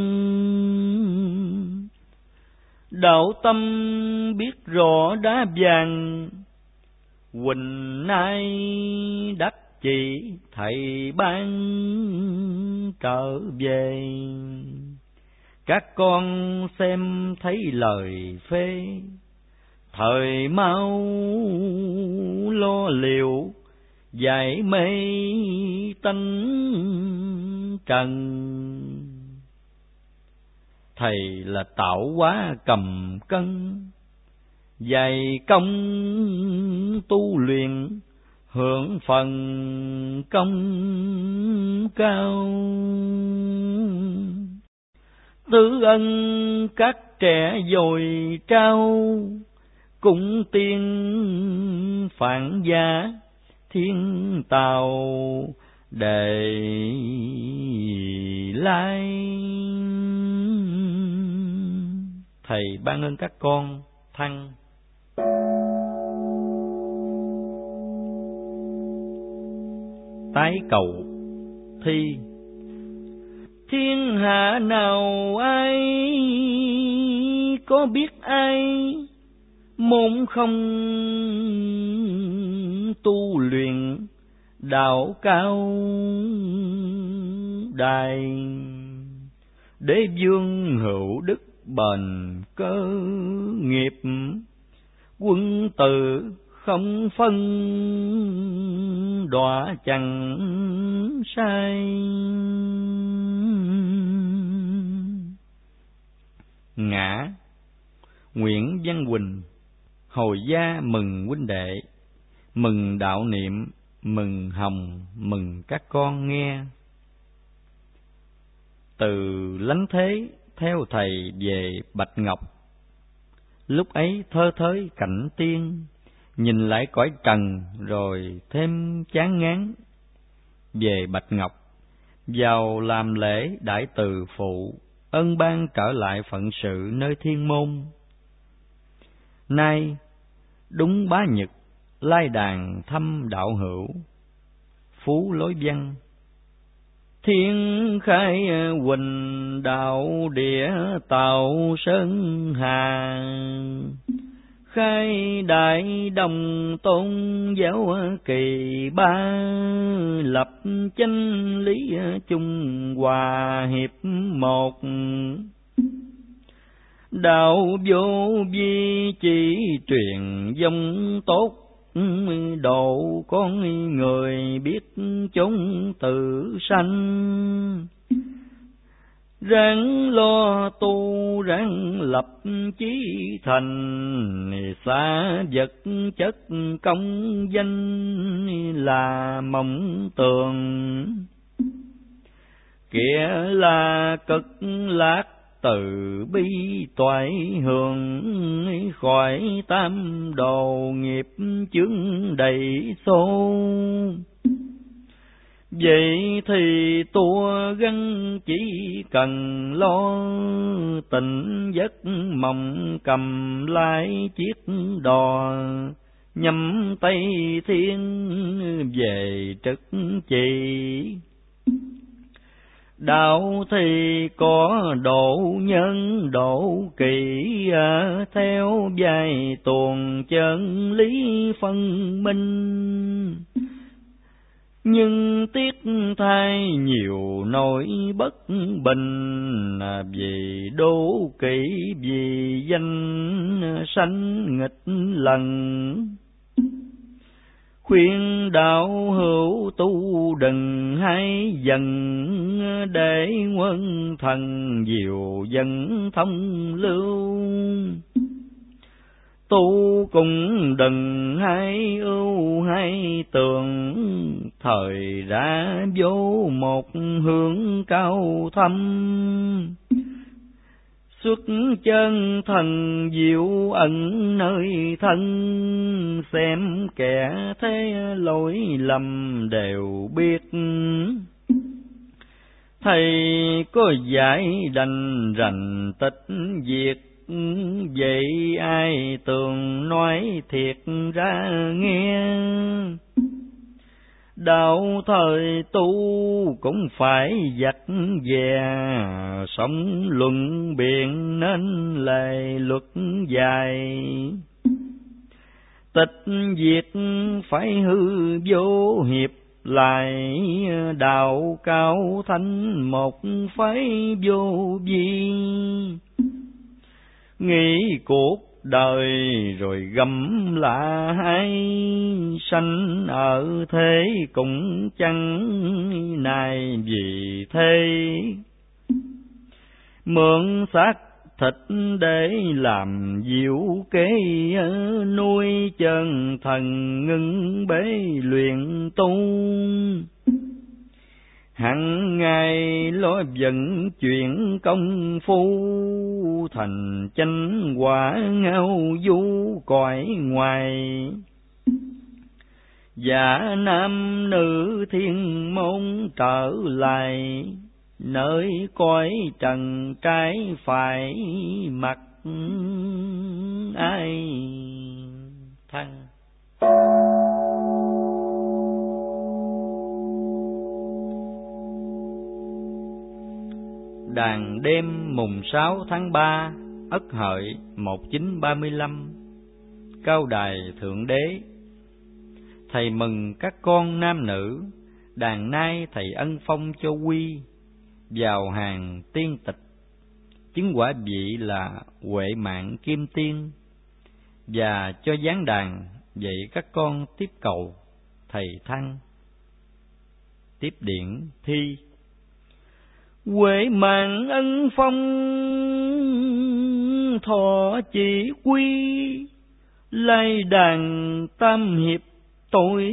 Đạo tâm biết rõ đã vàng, Huỳnh nay đắc chỉ thầy ban trở về. Các con xem thấy lời phê, thời mau lo liệu, giải mê tánh trần. Thầy là tạo hóa cầm cân, dày công tu luyện, hưởng phần công cao. Tứ ân các trẻ dồi trao, cũng tiên phản gia thiên tào đề lai. Thầy ban ơn các con. Thăng. Tái cầu thi. Thiên hạ nào ai có biết ai, môn không tu luyện đạo cao đài. Đế vương hữu đức bền cơ nghiệp, quân tử không phân đọa chẳng sai. Ngã. Nguyễn Văn Quỳnh. Hồi gia mừng huynh đệ, mừng đạo niệm, mừng hồng, mừng các con nghe. Từ lánh thế theo thầy về Bạch Ngọc. Lúc ấy thơ thới cảnh tiên, nhìn lại cõi trần rồi thêm chán ngán. Về Bạch Ngọc, vào làm lễ đại từ phụ, ân ban trở lại phận sự nơi thiên môn. Nay đúng bá nhật, lai đàn thăm đạo hữu, phú lối văn. Thiên khai huỳnh đạo địa tạo sơn hà, khai đại đồng tôn giáo kỳ ba, lập chánh lý chung hòa hiệp một. Đạo vô vi chỉ truyền dòng tốt, độ con người biết chốn tự sanh. Ráng lo tu ráng lập chí thành, xa vật chất công danh là mộng tường. Kia là cực lạc từ bi toại hường, khỏi tam đồ nghiệp chướng đầy xô. Vậy thì tua gắn chỉ cần lo, tỉnh giấc mộng cầm lái chiếc đò, nhắm Tây Thiên về trực chỉ. Đạo thì có độ nhân độ kỳ, theo vài tuồng chân lý phân minh. Nhưng tiếc thay nhiều nỗi bất bình, vì đố kỵ vì danh sanh nghịch lần. Khuyên đạo hữu tu đừng hay dần, để quân thần diệu dân thông lưu. Tu cũng đừng hay ưu hay tường, thời ra vô một hướng cao thâm. Xuất chân thần diệu ẩn nơi thân, xem kẻ thế lỗi lầm đều biết. Thầy có dạy đành rành tích việc, vậy ai tường nói thiệt ra nghe. Đạo thời tu cũng phải vạch dè, sống luận biện nên lề luật dài. Tịch diệt phải hư vô hiệp lại, đạo cao thánh một phái vô vi. Nghĩ cuộc đời rồi gầm là hay, sanh ở thế cũng chẳng này vì thế. Mượn xác thịt để làm diệu kế, nuôi chân thần ngưng bế luyện tu. Hằng ngày lo vận chuyện công phu, thành chánh quả ngao du cõi ngoài. Dạ nam nữ thiên môn trở lại, nơi cõi trần trái phải mặt ai thăng. Đàn đêm mùng 6 tháng 3 Ất Hợi 1935. Cao đài Thượng Đế. Thầy mừng các con nam nữ, đàn nay thầy ân phong cho quy vào hàng tiên tịch, chứng quả vị là huệ mạng kim tiên. Và cho giáng đàn, vậy các con tiếp cầu thầy thăng. Tiếp điển thi. Huệ mạng ân phong thọ chỉ quy, lai đàn tam hiệp tội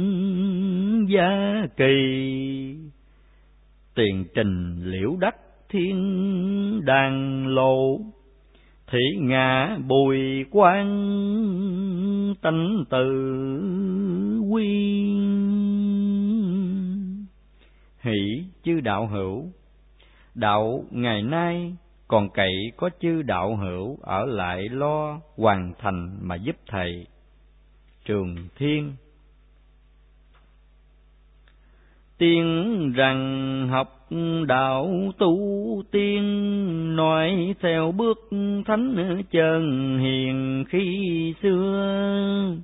gia kỳ. Tiền trình liễu đắc thiên đàng lộ, thị ngã bùi quan tánh tự quy. Hỷ chư đạo hữu, đạo ngày nay còn cậy có chư đạo hữu ở lại lo hoàn thành mà giúp thầy. Trường Thiên. Tiên rằng học đạo tu tiên, nói theo bước thánh chân hiền khi xưa.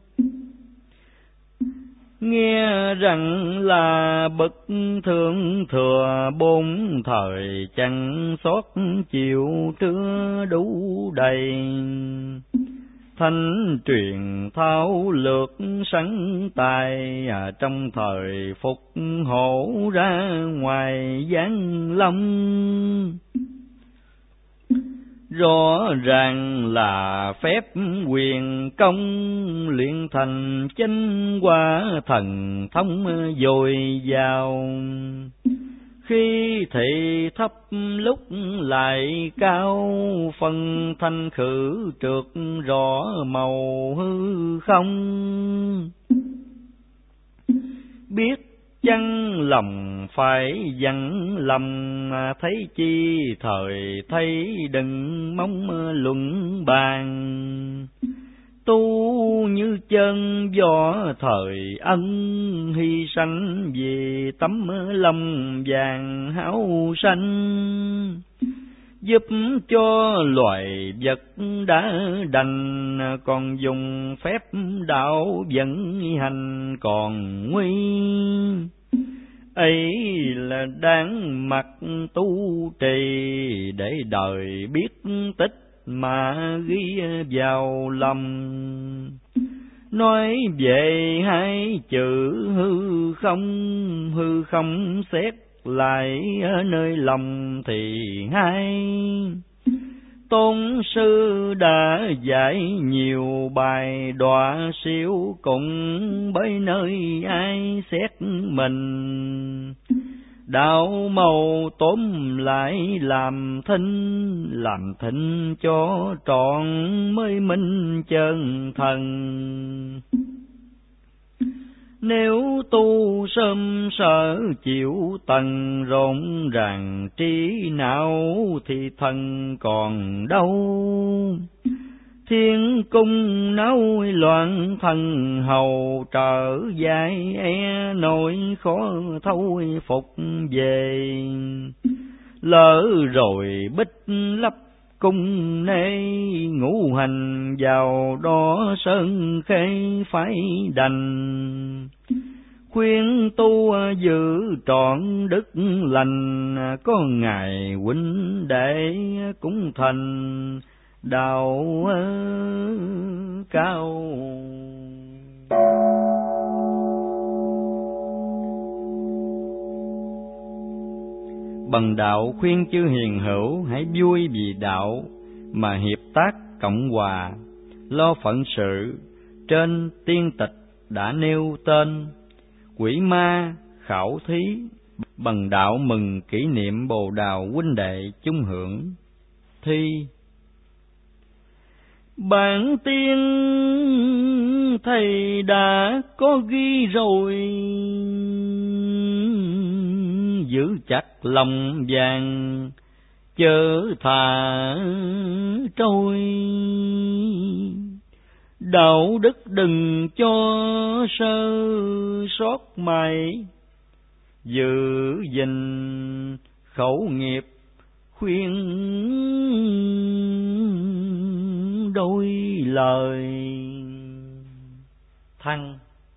Nghe rằng là bậc thượng thừa bốn thời, chẳng sót chiều trưa đủ đầy. Thanh truyền thao lược sẵn tài, trong thời phục hổ ra ngoài giáng lâm. Rõ ràng là phép quyền công, luyện thành chánh quả thần thông dồi dào. Khi thị thấp lúc lại cao, phân thanh khử trượt rõ màu hư không. Biết chăng lòng phải dặn lòng, thấy chi thời thấy đừng mong luận bàn. Tu như chân gió thời ân, hy sanh vì tấm lòng vàng háo sanh. Giúp cho loài vật đã đành, còn dùng phép đạo vận hành còn nguy. Ấy là đáng mặc tu trì, để đời biết tích mà ghi vào lòng. Nói về hai chữ hư không xét lại ở nơi lòng thì hay. Tôn sư đã dạy nhiều bài đọa siêu cùng, bởi nơi ai xét mình. Đạo màu tóm lại làm thinh cho trọn mới minh chân thần. Nếu tu sớm sở chịu tầng, rộn ràng trí não thì thần còn đâu. Thiên cung náo loạn thần hầu, trở dài e nỗi khó thâu phục về. Lỡ rồi bích lấp cung nê, ngũ hành vào đó sơn khê phải đành. Khuyên tu giữ trọn đức lành, có ngày huynh đệ cũng thành đạo cao. Bằng đạo khuyên chư hiền hữu, hãy vui vì đạo mà hiệp tác cộng hòa, lo phận sự. Trên tiên tịch đã nêu tên, quỷ ma khảo thí, bằng đạo mừng kỷ niệm bồ đào huynh đệ chung hưởng. Thi. Bản tiên thầy đã có ghi rồi, giữ chặt lòng vàng chớ thà trôi. Đạo đức đừng cho sơ sót mày, giữ gìn khẩu nghiệp khuyên đôi lời. Thăng.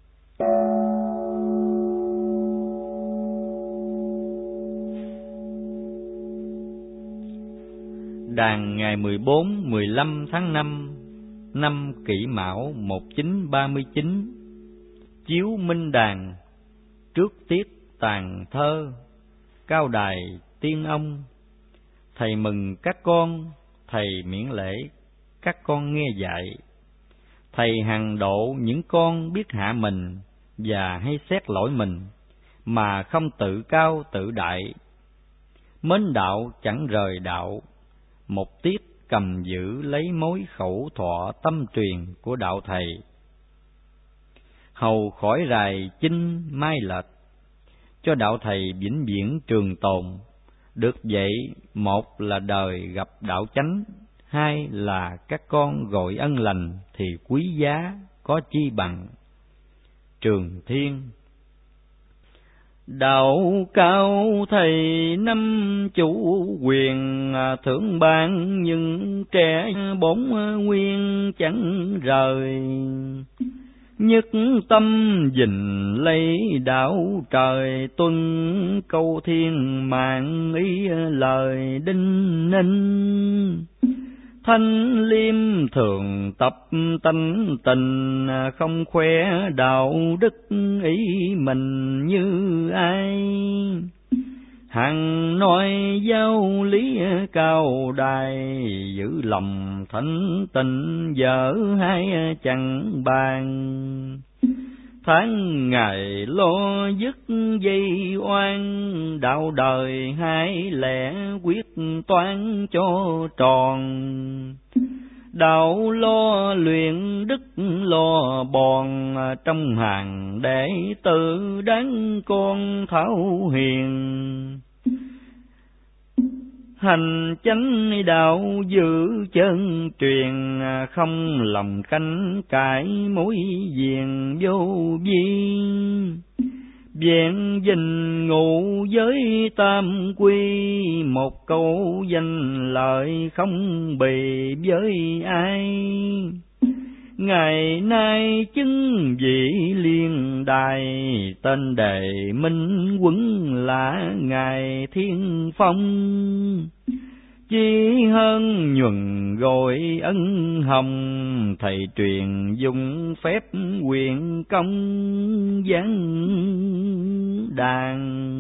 Đàn ngày 14-15 tháng 5 năm Kỷ Mão 1939, chiếu minh đàn, trước tiết tàn thơ, cao đài tiên ông. Thầy mừng các con, thầy miễn lễ các con nghe dạy. Thầy hằng độ những con biết hạ mình và hay xét lỗi mình, mà không tự cao tự đại. mến đạo chẳng rời đạo, một tiết cầm giữ lấy mối khẩu thọ tâm truyền của đạo thầy. Hầu khỏi rài chinh mai lệch, cho đạo thầy vĩnh viễn trường tồn. Được vậy, một là đời gặp đạo chánh, hai là các con gọi ân lành thì quý giá có chi bằng. Trường Thiên. Đạo cao thầy năm chủ quyền, thưởng ban những trẻ bổn nguyên chẳng rời. Nhất tâm gìn lấy đạo trời, tuân câu thiên mạng ý lời đinh ninh. Thanh liêm thường tập tánh tình, không khoe đạo đức ý mình như ai. Hằng nói giáo lý cao đài, giữ lòng thánh tình vợ hai chẳng bàn. Tháng ngày lo dứt dây oan, đạo đời hai lẽ quyết toán cho tròn. Đạo lo luyện đức lo bòn, trong hàng đệ tử đáng con thảo hiền. Hành chánh đạo giữ chân truyền, không lòng canh cãi mối viền vô vi. Vẹn dình ngụ với tam quy, một câu danh lợi không bì với ai. Ngày nay chứng vị liên đài, tên đề minh quấn là Ngài Thiên Phong. Chỉ hơn nhuần gọi ân hồng, thầy truyền dùng phép quyền công giáng đàn.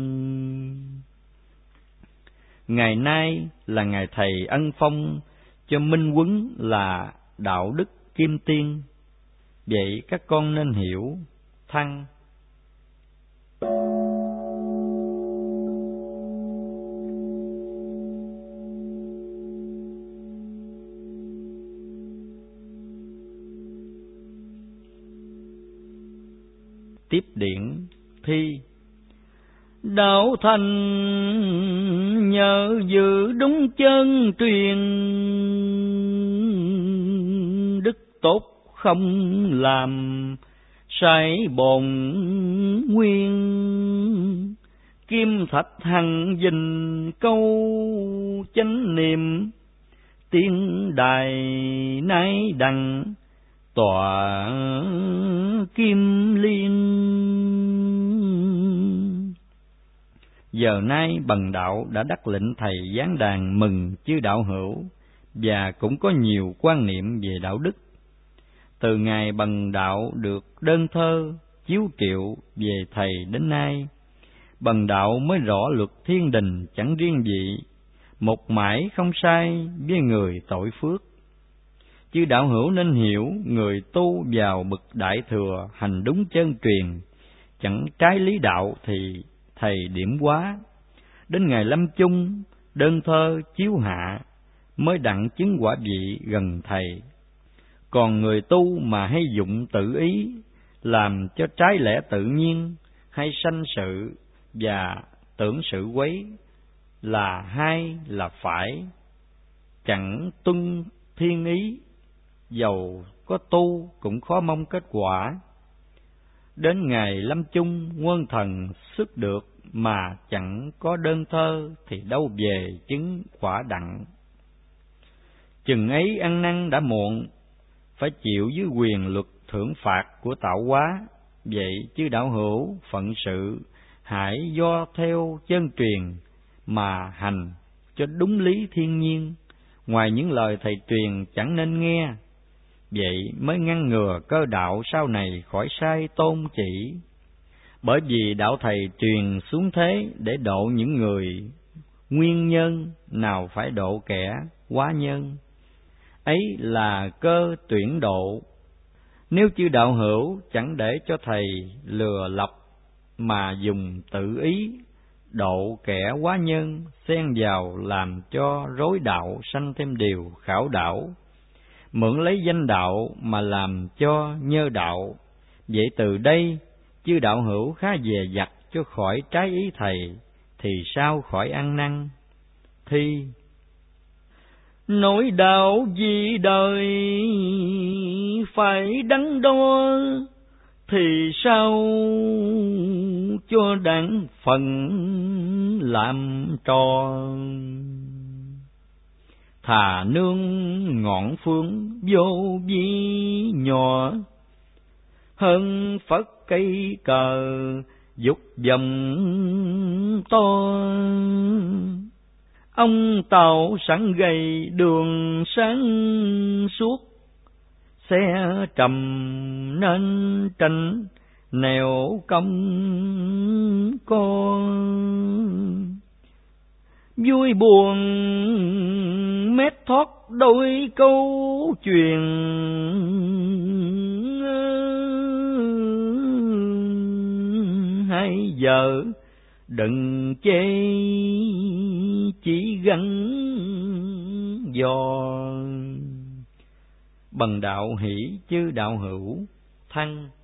Ngày nay là ngày thầy ân phong, cho minh quấn là đạo đức kim tiên. Vậy các con nên hiểu thăng. Tiếp điển thi. Đạo thành nhờ giữ đúng chân truyền, đức tốt không làm sai bổn nguyên. Kim thạch hằng dình câu chánh niệm, tiên đài nay đằng tọa kim liên. Giờ nay Bần Đạo đã đắc lệnh thầy giáng đàn mừng chư đạo hữu, và cũng có nhiều quan niệm về đạo đức. Từ ngày Bần Đạo được đơn thơ chiếu triệu về thầy đến nay, Bần Đạo mới rõ luật thiên đình chẳng riêng gì, một mãi không sai với người tội phước. Chư đạo hữu nên hiểu, người tu vào bậc đại thừa hành đúng chân truyền, chẳng trái lý đạo thì thầy điểm hóa. Đến ngày lâm chung, đơn thơ chiếu hạ, mới đặng chứng quả vị gần thầy. Còn người tu mà hay dụng tự ý, làm cho trái lẽ tự nhiên, hay sanh sự và tưởng sự quấy, là hai là phải, chẳng tuân thiên ý, dầu có tu cũng khó mong kết quả. Đến ngày lâm chung quân thần xuất được, mà chẳng có đơn thơ thì đâu về chứng quả đặng. Chừng ấy ăn năn đã muộn, phải chịu dưới quyền luật thưởng phạt của tạo hóa. Vậy chứ đạo hữu phận sự hãy do theo chân truyền mà hành cho đúng lý thiên nhiên, ngoài những lời thầy truyền chẳng nên nghe. Vậy mới ngăn ngừa cơ đạo sau này khỏi sai tôn chỉ. Bởi vì đạo thầy truyền xuống thế để độ những người nguyên nhân, nào phải độ kẻ quá nhân. Ấy là cơ tuyển độ. Nếu chư đạo hữu chẳng để cho thầy lừa lọc, mà dùng tự ý độ kẻ quá nhân, xen vào làm cho rối đạo, sanh thêm điều khảo đảo. Mượn lấy danh đạo mà làm cho nhơ đạo. Vậy từ đây chư đạo hữu khá dè dặt cho khỏi trái ý thầy, thì sao khỏi ăn năn. Thi: nói đạo vì đời phải đắn đo, thì sao cho đặng phần làm trò. Thà nương ngọn phương vô vi nhỏ, hơn phất cây cờ dục vọng to. Ông tạo sẵn gầy đường sáng suốt, xe trầm nên tranh nẻo công con. Vui buồn mét thoát đôi câu chuyện, hai giờ đừng chê chỉ gắn dò. Bần đạo hỷ chư đạo hữu thăng